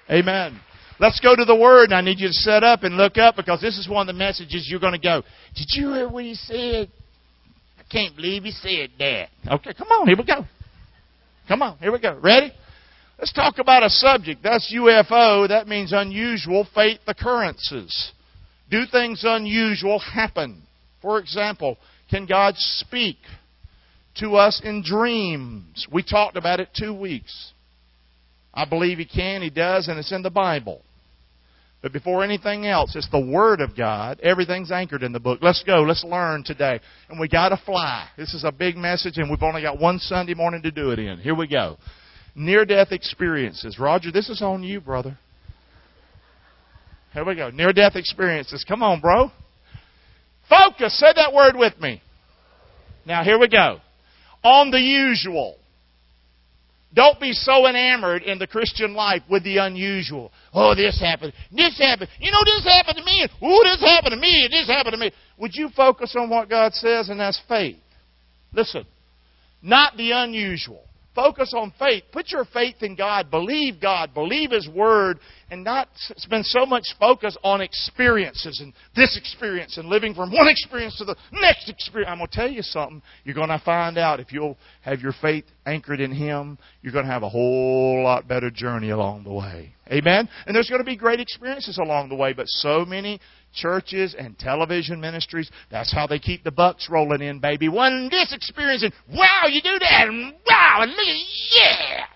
Amen. Let's go to the Word, and I need you to set up and look up because this is one of the messages you're going to go, did you hear what he said? I can't believe he said that. Okay, come on, here we go. Come on, here we go. Ready? Let's talk about a subject. That's UFO. That means unusual faith occurrences. Do things unusual happen? For example, can God speak to us in dreams? We talked about it 2 weeks. I believe He can, He does, and it's in the Bible. But before anything else, it's the Word of God. Everything's anchored in the book. Let's go. Let's learn today. And we got to fly. This is a big message, and we've only got one Sunday morning to do it in. Here we go. Near-death experiences. Roger, this is on you, brother. Here we go. Near-death experiences. Come on, bro. Focus. Say that word with me. Now, here we go. On the usual. Don't be so enamored in the Christian life with the unusual. Oh, this happened. This happened. You know, this happened to me. Oh, this happened to me. This happened to me. Would you focus on what God says, and that's faith? Listen, not the unusual. Focus on faith. Put your faith in God. Believe God. Believe His Word. And not spend so much focus on experiences and this experience and living from one experience to the next experience. I'm going to tell you something. You're going to find out if you'll have your faith anchored in Him, you're going to have a whole lot better journey along the way. Amen? And there's going to be great experiences along the way, but so many churches and television ministries, that's how they keep the bucks rolling in, baby. One this experience, and wow, you do that, and wow, and look at, yeah.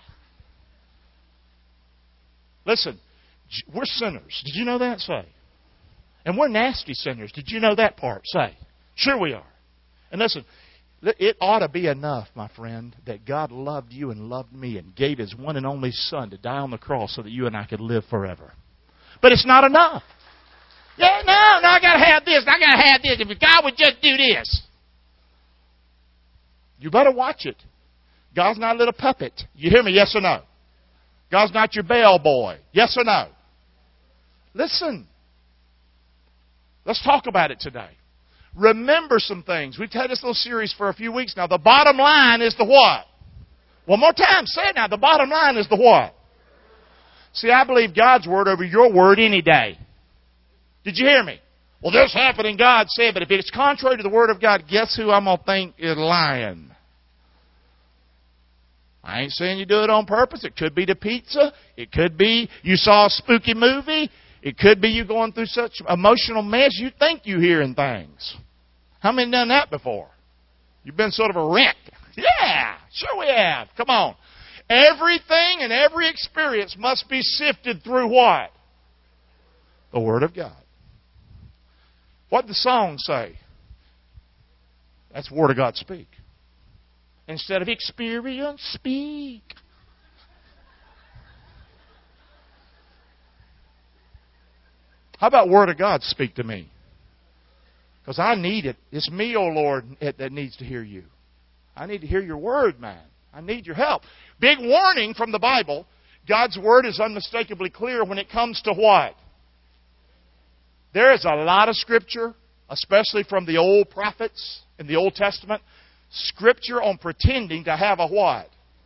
Listen, we're sinners. Did you know that? Say. And we're nasty sinners. Did you know that part? Say. Sure we are. And listen, it ought to be enough, my friend, that God loved you and loved me and gave His one and only Son to die on the cross so that you and I could live forever. But it's not enough. Yeah, no, I got to have this. I got to have this. If God would just do this. You better watch it. God's not a little puppet. You hear me? Yes or no? God's not your bellboy. Yes or no? Listen. Let's talk about it today. Remember some things. We've had this little series for a few weeks now. The bottom line is the what? One more time. Say it now. The bottom line is the what? See, I believe God's Word over your word any day. Did you hear me? Well, this happened and God said, but if it's contrary to the Word of God, guess who I'm going to think is lying? I ain't saying you do it on purpose. It could be the pizza. It could be you saw a spooky movie. It could be you going through such emotional mess you think you're hearing things. How many done that before? You've been sort of a wreck. Yeah, sure we have. Come on. Everything and every experience must be sifted through what? The Word of God. What did the song say? That's the Word of God speak. Instead of experience, speak. How about Word of God speak to me? Because I need it. It's me, oh Lord, that needs to hear you. I need to hear your Word, man. I need your help. Big warning from the Bible. God's Word is unmistakably clear when it comes to what? There is a lot of Scripture, especially from the old prophets in the Old Testament, Scripture on pretending to have a what?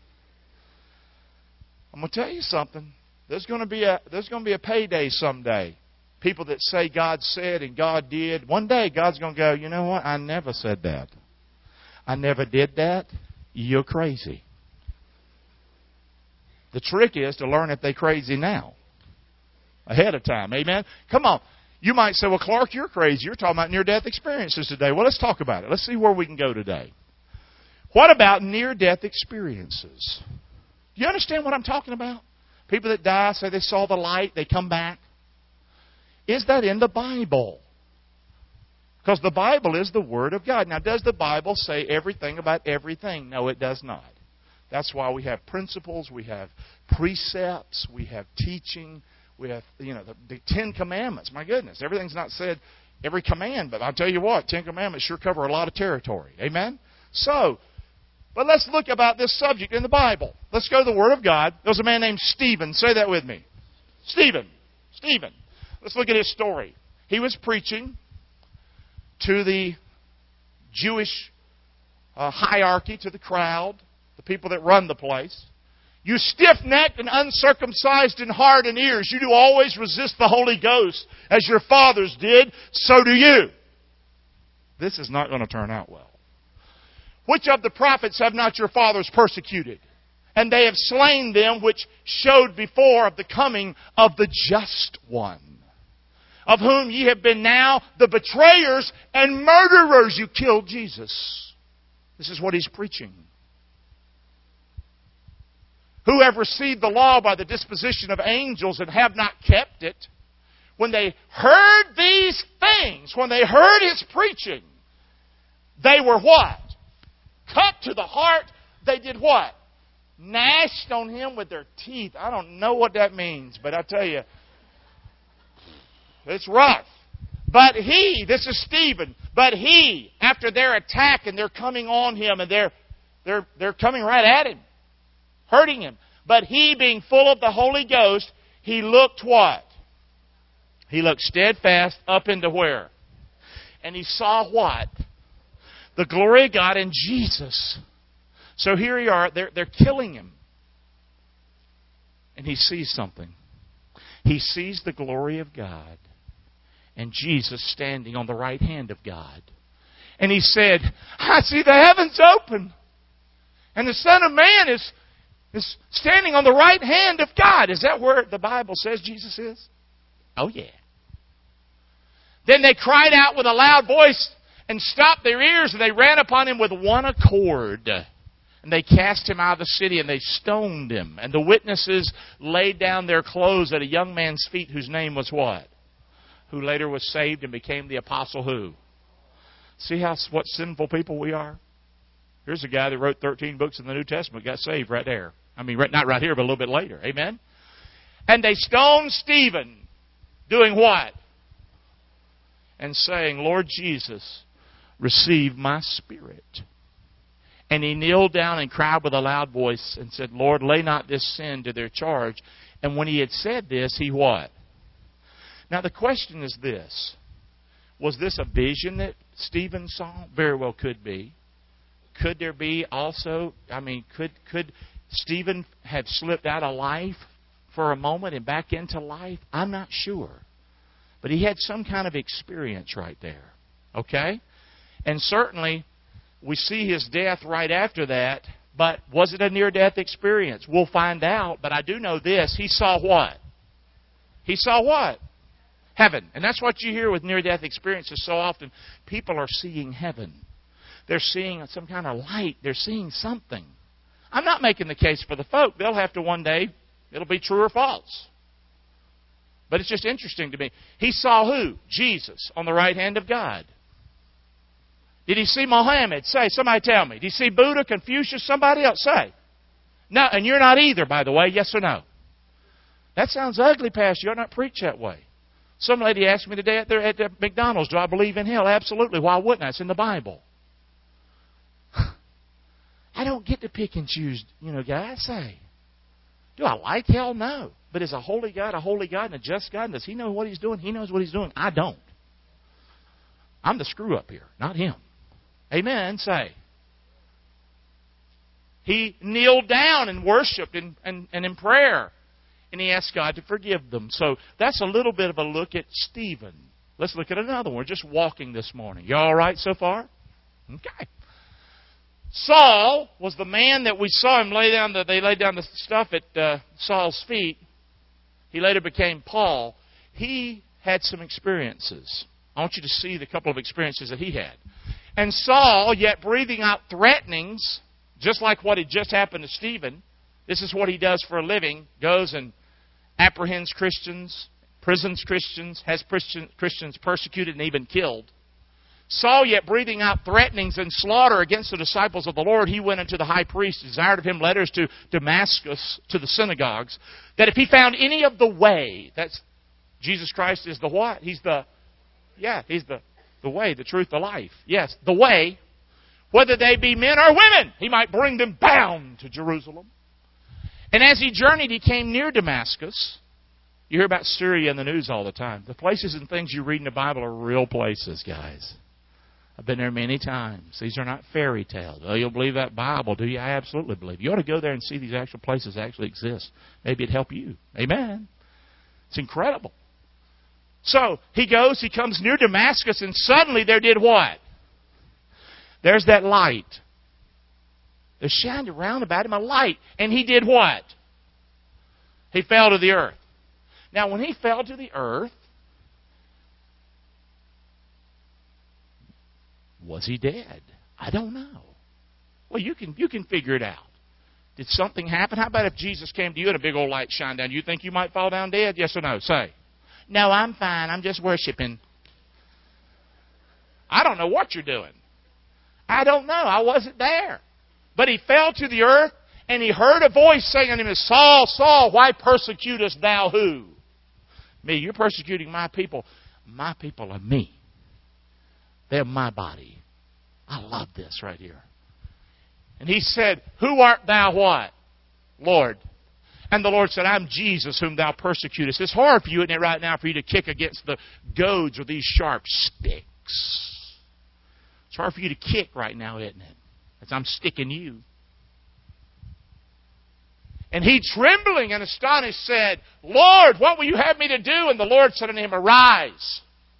I'm going to tell you something. There's going to be a payday someday. People that say God said and God did. One day God's going to go, you know what? I never said that. I never did that. You're crazy. The trick is to learn if they're crazy now. Ahead of time. Amen? Come on. You might say, well, Clark, you're crazy. You're talking about near-death experiences today. Well, let's talk about it. Let's see where we can go today. What about near-death experiences? Do you understand what I'm talking about? People that die, say they saw the light, they come back. Is that in the Bible? Because the Bible is the Word of God. Now, does the Bible say everything about everything? No, it does not. That's why we have principles, we have precepts, we have teaching, we have, the Ten Commandments. My goodness, everything's not said every command, but I'll tell you what, Ten Commandments sure cover a lot of territory. Amen? So, but let's look about this subject in the Bible. Let's go to the Word of God. There was a man named Stephen. Say that with me. Stephen. Let's look at his story. He was preaching to the Jewish hierarchy, to the crowd, the people that run the place. You stiff-necked and uncircumcised in heart and ears, you do always resist the Holy Ghost, as your fathers did, so do you. This is not going to turn out well. Which of the prophets have not your fathers persecuted? And they have slain them which showed before of the coming of the just one, of whom ye have been now the betrayers and murderers. You killed Jesus. This is what he's preaching. Who have received the law by the disposition of angels and have not kept it. When they heard these things, when they heard his preaching, they were what? Cut to the heart. They did what? Gnashed on him with their teeth. I don't know what that means, but I tell you, it's rough. But he, this is Stephen, but he, after their attack and they're coming on him and they're coming right at him, hurting him. But he, being full of the Holy Ghost, he looked what? He looked steadfast up into where? And he saw what? The glory of God in Jesus. So here you are, they're killing him. And he sees something. He sees the glory of God and Jesus standing on the right hand of God. And he said, I see the heavens open. And the Son of Man is standing on the right hand of God. Is that where the Bible says Jesus is? Oh, yeah. Then they cried out with a loud voice and stopped their ears, and they ran upon him with one accord. And they cast him out of the city, and they stoned him. And the witnesses laid down their clothes at a young man's feet, whose name was what? Who later was saved and became the apostle who? See what sinful people we are? Here's a guy that wrote 13 books in the New Testament, got saved right there. I mean, not right here, but a little bit later. Amen? And they stoned Stephen, doing what? And saying, Lord Jesus, receive my spirit. And he kneeled down and cried with a loud voice and said, Lord, lay not this sin to their charge. And when he had said this, he what? Now the question is this. Was this a vision that Stephen saw? Very well could be. Could there be also, could Stephen have slipped out of life for a moment and back into life? I'm not sure. But he had some kind of experience right there. Okay? And certainly, we see his death right after that. But was it a near-death experience? We'll find out. But I do know this. He saw what? He saw what? Heaven. And that's what you hear with near-death experiences so often. People are seeing heaven. They're seeing some kind of light. They're seeing something. I'm not making the case for the folk. They'll have to one day, it'll be true or false. But it's just interesting to me. He saw who? Jesus on the right hand of God. Did he see Mohammed? Say, somebody tell me. Did he see Buddha, Confucius, somebody else? Say. No, and you're not either, by the way. Yes or no? That sounds ugly, Pastor. You ought not preach that way. Some lady asked me today at the McDonald's, do I believe in hell? Absolutely. Why wouldn't I? It's in the Bible. I don't get to pick and choose, guys. Say, do I like hell? No. But is a holy God and a just God? And does he know what he's doing? He knows what he's doing. I don't. I'm the screw up here, not him. Amen. Say. He kneeled down and worshipped and in prayer. And he asked God to forgive them. So that's a little bit of a look at Stephen. Let's look at another one. We're just walking this morning. You all right so far? Okay. Saul was the man that we saw him they laid down the stuff at Saul's feet. He later became Paul. He had some experiences. I want you to see the couple of experiences that he had. And Saul, yet breathing out threatenings, just like what had just happened to Stephen, this is what he does for a living, goes and apprehends Christians, prisons Christians, has Christians persecuted and even killed. Saul, yet breathing out threatenings and slaughter against the disciples of the Lord, he went unto the high priest, desired of him letters to Damascus, to the synagogues, that if he found any of the way, that's Jesus Christ is the what? He's the way, the truth, the life. Yes, the way, whether they be men or women, he might bring them bound to Jerusalem. And as he journeyed, he came near Damascus. You hear about Syria in the news all the time. The places and things you read in the Bible are real places, guys. I've been there many times. These are not fairy tales. Oh, you'll believe that Bible, do you? I absolutely believe. You ought to go there and see these actual places actually exist. Maybe it'd help you. Amen. It's incredible. So, he goes, he comes near Damascus, and suddenly there did what? There's that light. There shined around about him a light. And he did what? He fell to the earth. Now, when he fell to the earth, was he dead? I don't know. Well, you can figure it out. Did something happen? How about if Jesus came to you and a big old light shined down? You think you might fall down dead? Yes or no? Say. No, I'm fine. I'm just worshiping. I don't know what you're doing. I don't know. I wasn't there. But he fell to the earth, and he heard a voice saying unto him, Saul, Saul, why persecutest thou who? Me. You're persecuting my people. My people are me. They're my body. I love this right here. And he said, Who art thou what? Lord. And the Lord said, I'm Jesus whom thou persecutest. It's hard for you, isn't it, right now, for you to kick against the goads or these sharp sticks. It's hard for you to kick right now, isn't it? As I'm sticking you. And he, trembling and astonished, said, Lord, what will you have me to do? And the Lord said unto him, Arise,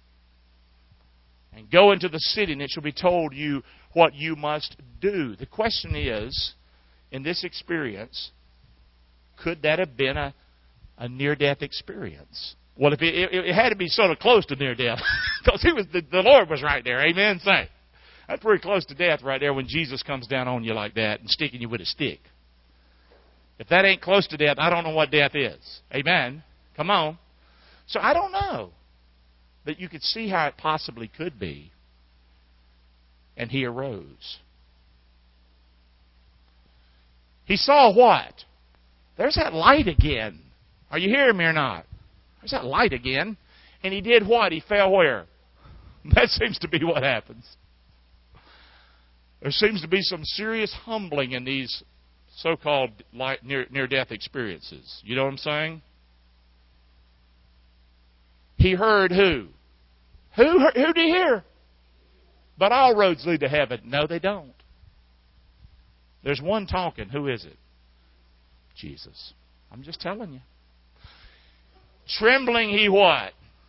and go into the city, and it shall be told you what you must do. The question is, in this experience, could that have been a near-death experience? Well, if it had to be sort of close to near-death, because the Lord was right there. Amen? Say. That's pretty close to death right there when Jesus comes down on you like that and sticking you with a stick. If that ain't close to death, I don't know what death is. Amen? Come on. So I don't know. But you could see how it possibly could be. And he arose. He saw what? There's that light again. Are you hearing me or not? There's that light again. And he did what? He fell where? That seems to be what happens. There seems to be some serious humbling in these so-called near-death experiences. You know what I'm saying? He heard who? Who did he hear? But all roads lead to heaven. No, they don't. There's one talking. Who is it? Jesus. I'm just telling you. Trembling he what?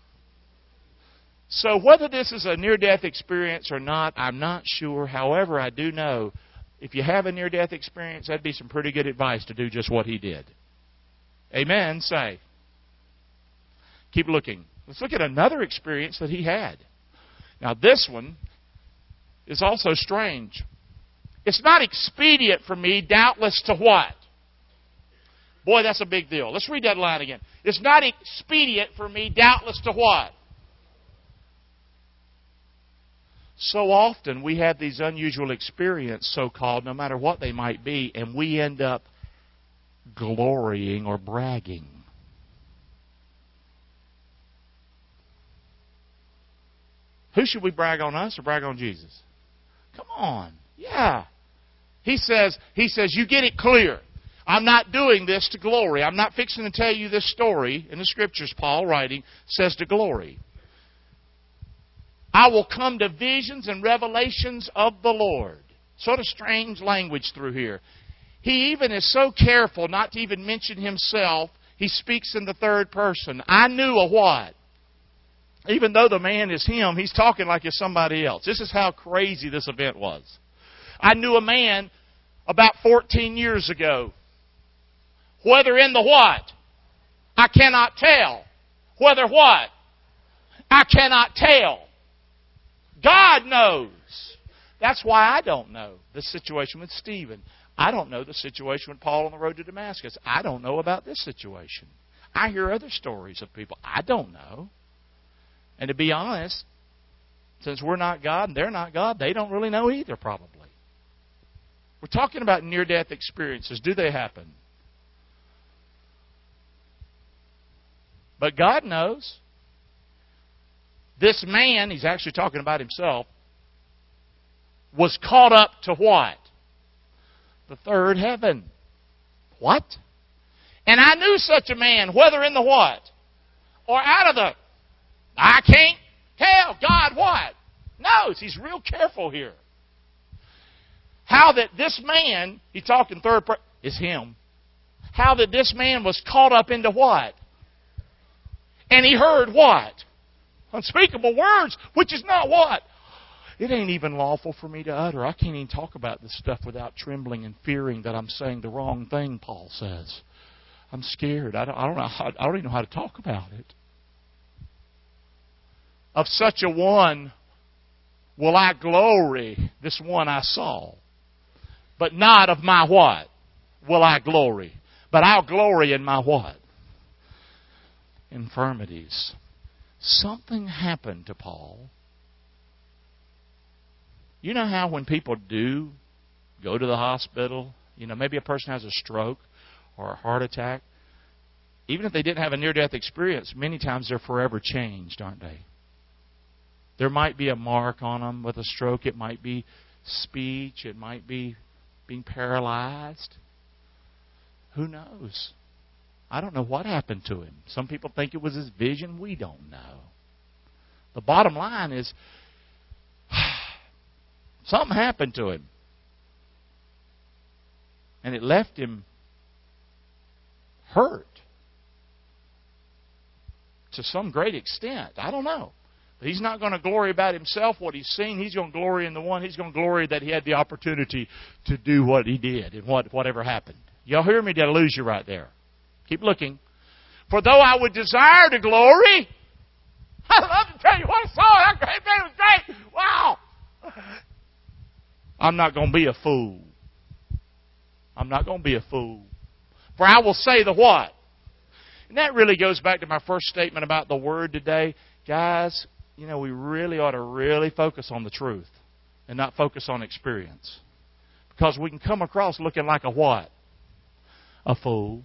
So whether this is a near-death experience or not, I'm not sure. However, I do know if you have a near-death experience, that'd be some pretty good advice to do just what he did. Amen? Say. Keep looking. Let's look at another experience that he had. Now this one is also strange. It's not expedient for me, doubtless, to what? Boy, that's a big deal. Let's read that line again. It's not expedient for me, doubtless, to what? So often we have these unusual experiences, so-called, no matter what they might be, and we end up glorying or bragging. Who should we brag on, us or brag on Jesus? Come on. Yeah. He says, you get it clear. I'm not doing this to glory. I'm not fixing to tell you this story in the Scriptures, Paul writing, says to glory. I will come to visions and revelations of the Lord. Sort of strange language through here. He even is so careful not to even mention himself. He speaks in the third person. I knew a what? Even though the man is him, he's talking like it's somebody else. This is how crazy this event was. I knew a man about 14 years ago. Whether in the what? I cannot tell. Whether what? I cannot tell. God knows. That's why I don't know the situation with Stephen. I don't know the situation with Paul on the road to Damascus. I don't know about this situation. I hear other stories of people. I don't know. And to be honest, since we're not God and they're not God, they don't really know either, probably. We're talking about near-death experiences. Do they happen? But God knows. This man, he's actually talking about himself, was caught up to what? The third heaven. What? And I knew such a man, whether in the what? Or out of the... I can't tell. God what? knows. He's real careful here. How that this man, he's talking third person, is him. How that this man was caught up into what? And he heard what? Unspeakable words, which is not what? It ain't even lawful for me to utter. I can't even talk about this stuff without trembling and fearing that I'm saying the wrong thing, Paul says. I'm scared. I don't even know how to talk about it. Of such a one will I glory, this one I saw. But not of my what? Will I glory. But I'll glory in my what? Infirmities. Something happened to Paul. You know how when people do go to the hospital, maybe a person has a stroke or a heart attack, even if they didn't have a near-death experience, many times they're forever changed, aren't they? There might be a mark on them with a stroke. It might be speech. It might be being paralyzed. Who knows? I don't know what happened to him. Some people think it was his vision. We don't know. The bottom line is, something happened to him. And it left him hurt to some great extent. I don't know. But he's not going to glory about himself, what he's seen. He's going to glory in the one. He's going to glory that he had the opportunity to do what he did and whatever happened. Y'all hear me? Did I lose you right there? Keep looking. For though I would desire to glory, I love to tell you what I saw. That great man was great. Wow. I'm not going to be a fool. I'm not going to be a fool. For I will say the what? And that really goes back to my first statement about the Word today. Guys, we really ought to really focus on the truth and not focus on experience. Because we can come across looking like a what? A fool.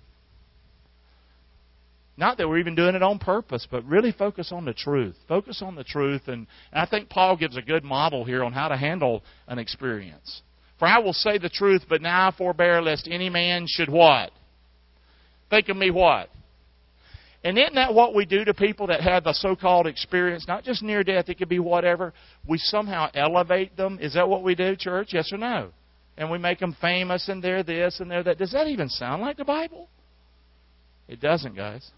Not that we're even doing it on purpose, but really focus on the truth. Focus on the truth. And I think Paul gives a good model here on how to handle an experience. For I will say the truth, but now I forbear lest any man should what? Think of me what? And isn't that what we do to people that have the so-called experience? Not just near death, it could be whatever. We somehow elevate them. Is that what we do, church? Yes or no? And we make them famous and they're this and they're that. Does that even sound like the Bible? It doesn't, guys.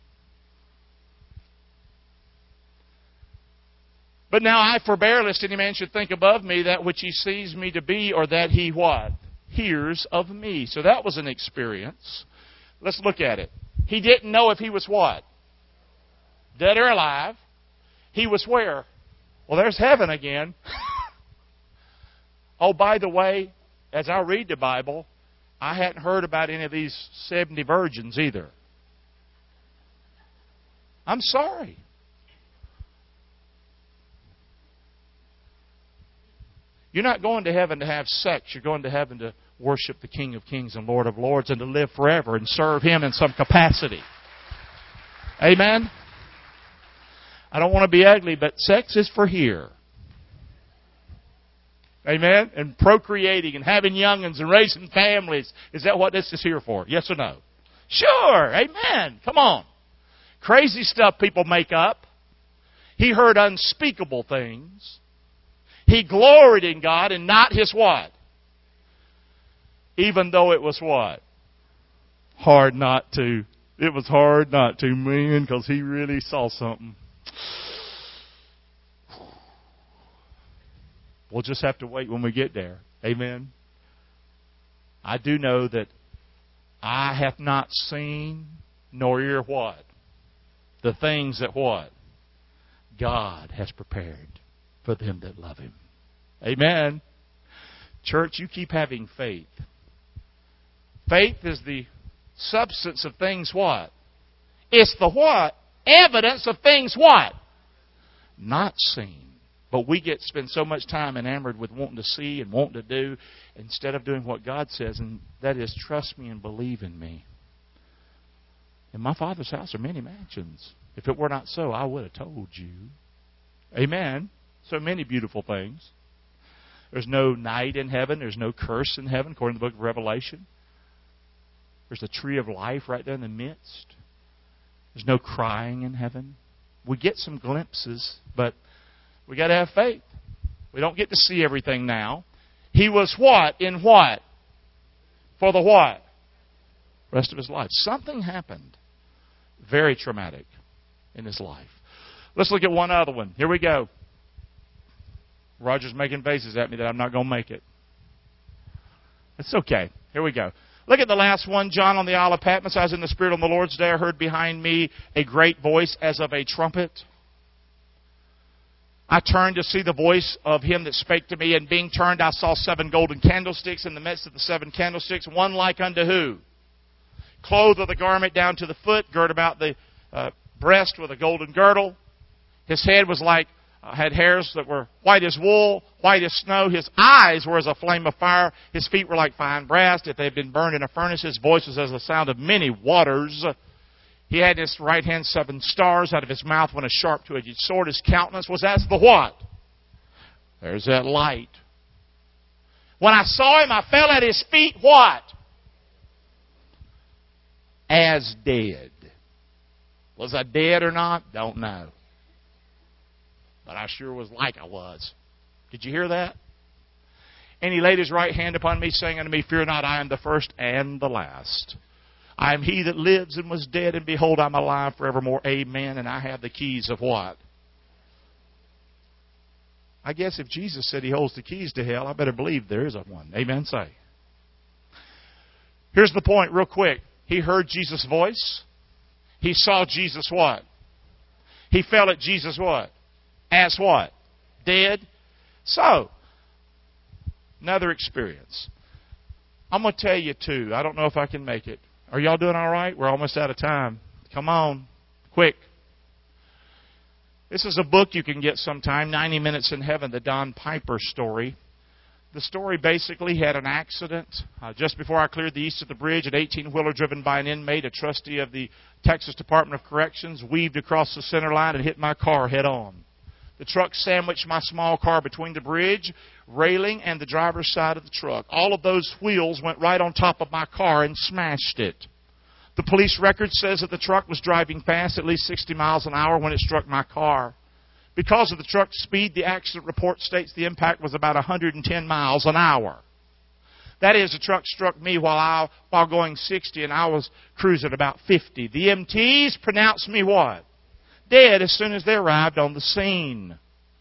But now I forbear lest any man should think above me that which he sees me to be, or that he what? Hears of me. So that was an experience. Let's look at it. He didn't know if he was what? Dead or alive. He was where? Well, there's heaven again. Oh, by the way, as I read the Bible, I hadn't heard about any of these 70 virgins either. I'm sorry. You're not going to heaven to have sex. You're going to heaven to worship the King of Kings and Lord of Lords and to live forever and serve Him in some capacity. Amen? I don't want to be ugly, but sex is for here. Amen? And procreating and having young'uns and raising families. Is that what this is here for? Yes or no? Sure. Amen. Come on. Crazy stuff people make up. He heard unspeakable things. He gloried in God and not his what? Even though it was what? Hard not to. It was hard not to, man, because he really saw something. We'll just have to wait when we get there. Amen. I do know that eye hath not seen, nor ear what? The things that what? God has prepared for them that love Him. Amen. Church, you keep having faith. Faith is the substance of things what? It's the what? Evidence of things what? Not seen. But we spend so much time enamored with wanting to see and wanting to do instead of doing what God says, and that is trust me and believe in me. In my Father's house are many mansions. If it were not so, I would have told you. Amen. So many beautiful things. There's no night in heaven. There's no curse in heaven, according to the book of Revelation. There's a tree of life right there in the midst. There's no crying in heaven. We get some glimpses, but we got to have faith. We don't get to see everything now. He was what? In what? For the what? Rest of his life. Something happened. Very traumatic in his life. Let's look at one other one. Here we go. Roger's making faces at me that I'm not going to make it. It's okay. Here we go. Look at the last one. John on the Isle of Patmos. I was in the Spirit on the Lord's day. I heard behind me a great voice as of a trumpet. I turned to see the voice of him that spake to me, and being turned, I saw 7 golden candlesticks in the midst of the 7 candlesticks, one like unto who? Clothed with a garment down to the foot, girt about the breast with a golden girdle. His head was like, had hairs that were white as wool, white as snow. His eyes were as a flame of fire. His feet were like fine brass, if they had been burned in a furnace. His voice was as the sound of many waters. He had in his right hand 7 stars. Out of his mouth went a sharp two-edged sword. His countenance was as the what? There's that light. When I saw him, I fell at his feet, what? As dead. Was I dead or not? Don't know. But I sure was like I was. Did you hear that? And he laid his right hand upon me, saying unto me, Fear not, I am the first and the last. I am he that lives and was dead, and behold, I'm alive forevermore. Amen. And I have the keys of what? I guess if Jesus said he holds the keys to hell, I better believe there is one. Amen. Say. Here's the point real quick. He heard Jesus' voice. He saw Jesus what? He felt at Jesus what? As what? Dead. So, another experience. I'm going to tell you two. I don't know if I can make it. Are y'all doing all right? We're almost out of time. Come on. Quick. This is a book you can get sometime, 90 Minutes in Heaven, the Don Piper story. The story basically had an accident. Just before I cleared the east of the bridge, an 18-wheeler driven by an inmate, a trustee of the Texas Department of Corrections, weaved across the center line and hit my car head on. The truck sandwiched my small car between the bridge railing and the driver's side of the truck. All of those wheels went right on top of my car and smashed it. The police record says that the truck was driving fast, at least 60 miles an hour, when it struck my car. Because of the truck's speed, the accident report states the impact was about 110 miles an hour. That is, the truck struck me while going 60, and I was cruising about 50. The EMTs pronounced me what? Dead as soon as they arrived on the scene.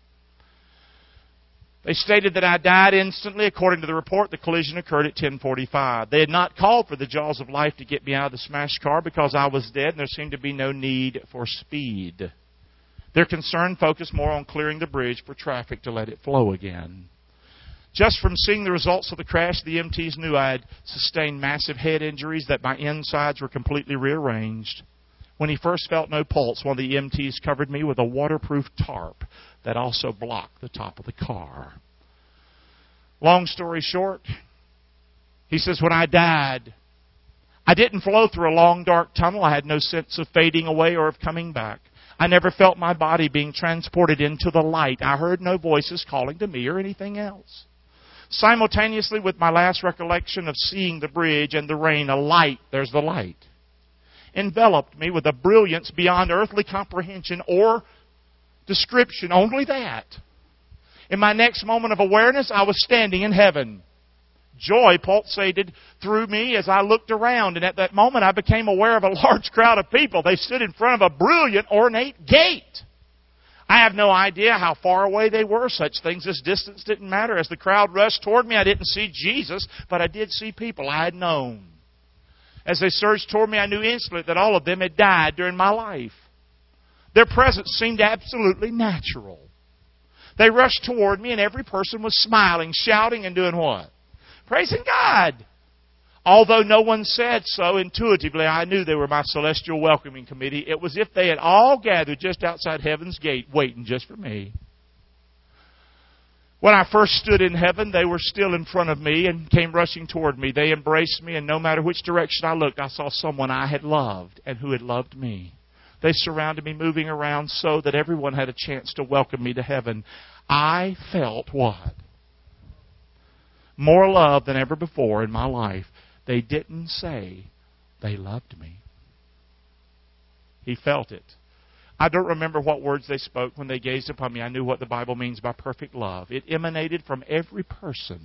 They stated that I died instantly. According to the report, the collision occurred at 10:45. They had not called for the jaws of life to get me out of the smashed car because I was dead, and there seemed to be no need for speed. Their concern focused more on clearing the bridge for traffic to let it flow again. Just from seeing the results of the crash, the EMTs knew I had sustained massive head injuries, that my insides were completely rearranged. When he first felt no pulse, one of the EMTs covered me with a waterproof tarp that also blocked the top of the car. Long story short, he says, when I died, I didn't flow through a long, dark tunnel. I had no sense of fading away or of coming back. I never felt my body being transported into the light. I heard no voices calling to me or anything else. Simultaneously with my last recollection of seeing the bridge and the rain, a light, there's the light, enveloped me with a brilliance beyond earthly comprehension or description. Only that. In my next moment of awareness, I was standing in heaven. Joy pulsated through me as I looked around, and at that moment I became aware of a large crowd of people. They stood in front of a brilliant, ornate gate. I have no idea how far away they were. Such things as distance didn't matter. As the crowd rushed toward me, I didn't see Jesus, but I did see people I had known. As they surged toward me, I knew instantly that all of them had died during my life. Their presence seemed absolutely natural. They rushed toward me, and every person was smiling, shouting, and doing what? Praising God. Although no one said so, intuitively I knew they were my celestial welcoming committee. It was as if they had all gathered just outside heaven's gate, waiting just for me. When I first stood in heaven, they were still in front of me and came rushing toward me. They embraced me, and no matter which direction I looked, I saw someone I had loved and who had loved me. They surrounded me, moving around so that everyone had a chance to welcome me to heaven. I felt what? More love than ever before in my life. They didn't say they loved me. He felt it. I don't remember what words they spoke. When they gazed upon me, I knew what the Bible means by perfect love. It emanated from every person.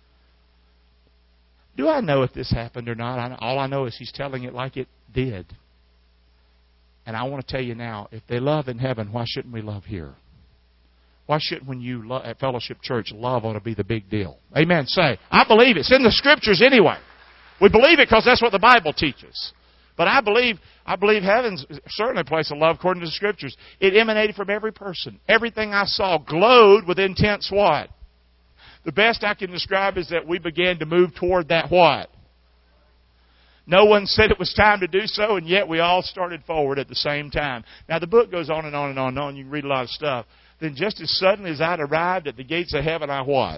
Do I know if this happened or not? All I know is He's telling it like it did. And I want to tell you now, if they love in heaven, why shouldn't we love here? Why shouldn't, when you love at Fellowship Church, love ought to be the big deal? Amen. Say, I believe it. It's in the Scriptures anyway. We believe it because that's what the Bible teaches. But I believe heaven's certainly a place of love according to the Scriptures. It emanated from every person. Everything I saw glowed with intense what? The best I can describe is that we began to move toward that what? No one said it was time to do so, and yet we all started forward at the same time. Now, the book goes on and on and on and on. You can read a lot of stuff. Then just as suddenly as I'd arrived at the gates of heaven, I what?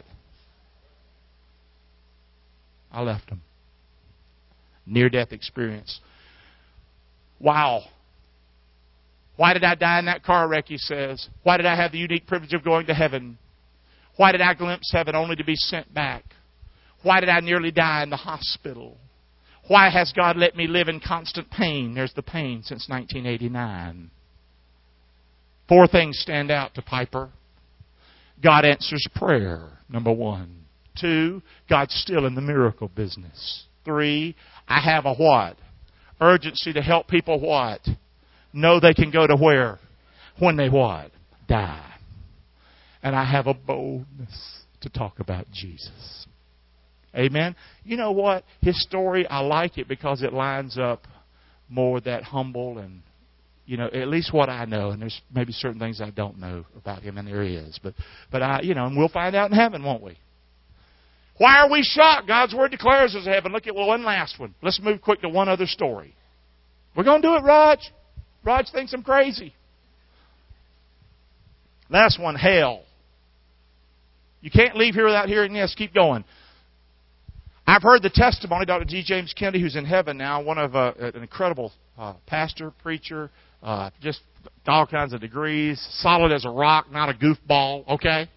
I left them. Near-death experience. Wow. Why did I die in that car wreck, he says? Why did I have the unique privilege of going to heaven? Why did I glimpse heaven only to be sent back? Why did I nearly die in the hospital? Why has God let me live in constant pain? There's the pain since 1989. 4 things stand out to Piper. God answers prayer, number 1. 2, God's still in the miracle business. 3, I have a what? Urgency to help people what? Know they can go to where? When they what? Die. And I have a boldness to talk about Jesus. Amen. You know what? His story, I like it because it lines up more that humble and, at least what I know. And there's maybe certain things I don't know about him, and there is. But I, and we'll find out in heaven, won't we? Why are we shocked? God's Word declares us heaven. Look at one last one. Let's move quick to one other story. We're going to do it, Raj. Raj thinks I'm crazy. Last one, hell. You can't leave here without hearing this. Keep going. I've heard the testimony, Dr. D. James Kennedy, who's in heaven now, one of an incredible pastor, preacher, just all kinds of degrees, solid as a rock, not a goofball, okay?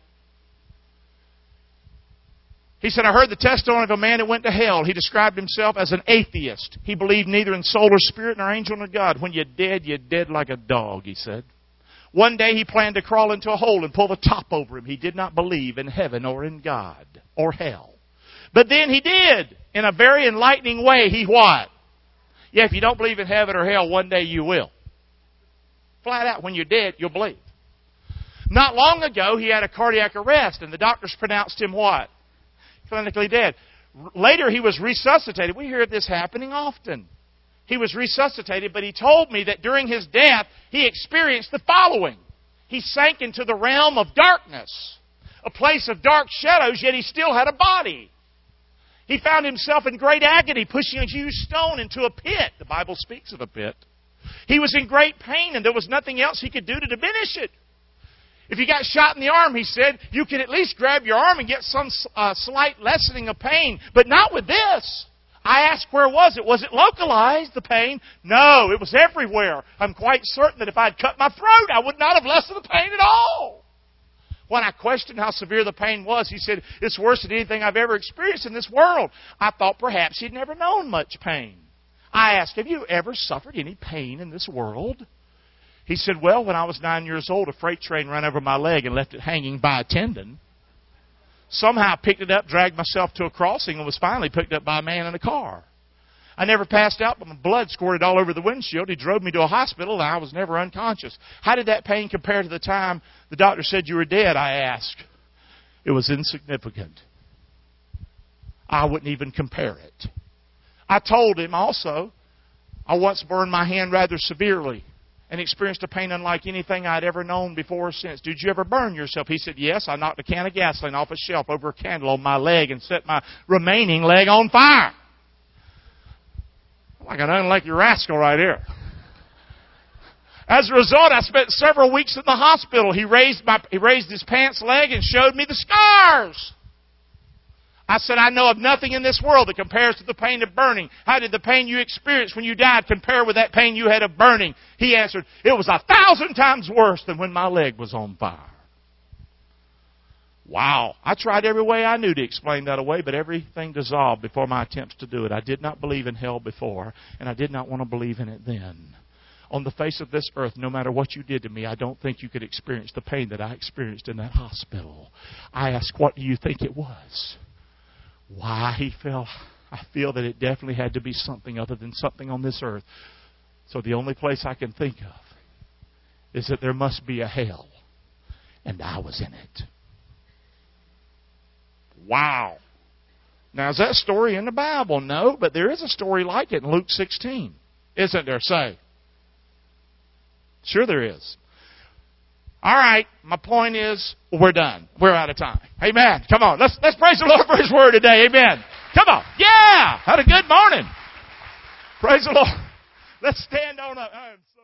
He said, I heard the testimony of a man that went to hell. He described himself as an atheist. He believed neither in soul or spirit nor angel nor God. When you're dead like a dog, he said. One day he planned to crawl into a hole and pull the top over him. He did not believe in heaven or in God or hell. But then he did. In a very enlightening way, he what? Yeah, if you don't believe in heaven or hell, one day you will. Flat out, when you're dead, you'll believe. Not long ago, he had a cardiac arrest, and the doctors pronounced him what? Clinically dead. Later, he was resuscitated. We hear this happening often. He was resuscitated, but he told me that during his death, he experienced the following. He sank into the realm of darkness, a place of dark shadows, yet he still had a body. He found himself in great agony, pushing a huge stone into a pit. The Bible speaks of a pit. He was in great pain, and there was nothing else he could do to diminish it. If you got shot in the arm, he said, you could at least grab your arm and get some slight lessening of pain, but not with this. I asked, where was it? Was it localized, the pain? No, it was everywhere. I'm quite certain that if I had cut my throat, I would not have lessened the pain at all. When I questioned how severe the pain was, he said, it's worse than anything I've ever experienced in this world. I thought perhaps he'd never known much pain. I asked, have you ever suffered any pain in this world? He said, well, when I was 9 years old, a freight train ran over my leg and left it hanging by a tendon. Somehow I picked it up, dragged myself to a crossing, and was finally picked up by a man in a car. I never passed out, but my blood squirted all over the windshield. He drove me to a hospital, and I was never unconscious. How did that pain compare to the time the doctor said you were dead, I asked. It was insignificant. I wouldn't even compare it. I told him also, I once burned my hand rather severely and experienced a pain unlike anything I'd ever known before or since. Did you ever burn yourself? He said, yes. I knocked a can of gasoline off a shelf over a candle on my leg and set my remaining leg on fire. Like an unlucky rascal right here. As a result, I spent several weeks in the hospital. He raised his pants leg and showed me the scars. I said, I know of nothing in this world that compares to the pain of burning. How did the pain you experienced when you died compare with that pain you had of burning? He answered, it was 1,000 times worse than when my leg was on fire. Wow. I tried every way I knew to explain that away, but everything dissolved before my attempts to do it. I did not believe in hell before, and I did not want to believe in it then. on the face of this earth, no matter what you did to me, I don't think you could experience the pain that I experienced in that hospital. I ask, what do you think it was? Why he fell? I feel that it definitely had to be something other than something on this earth. So the only place I can think of is that there must be a hell. And I was in it. Wow. Now, is that story in the Bible? No, but there is a story like it in Luke 16. Isn't there, say? Sure there is. All right, my point is, we're done. We're out of time. Amen. Come on, let's praise the Lord for His Word today. Amen. Come on. Yeah! Had a good morning. Praise the Lord. Let's stand on up.